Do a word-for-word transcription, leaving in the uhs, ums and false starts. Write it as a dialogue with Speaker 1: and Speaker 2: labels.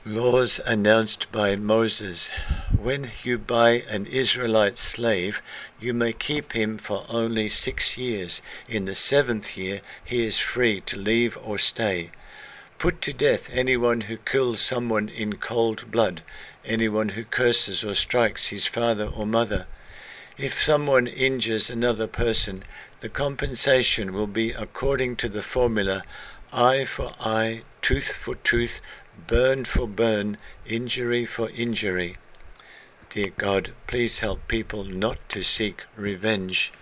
Speaker 1: Laws announced by Moses. When you buy an Israelite slave, you may keep him for only six years. In the seventh year, he is free to leave or stay. Put to death anyone who kills someone in cold blood, anyone who curses or strikes his father or mother. If someone injures another person, the compensation will be according to the formula eye for eye, tooth for tooth, burn for burn, injury for injury. Dear God, please help people not to seek revenge.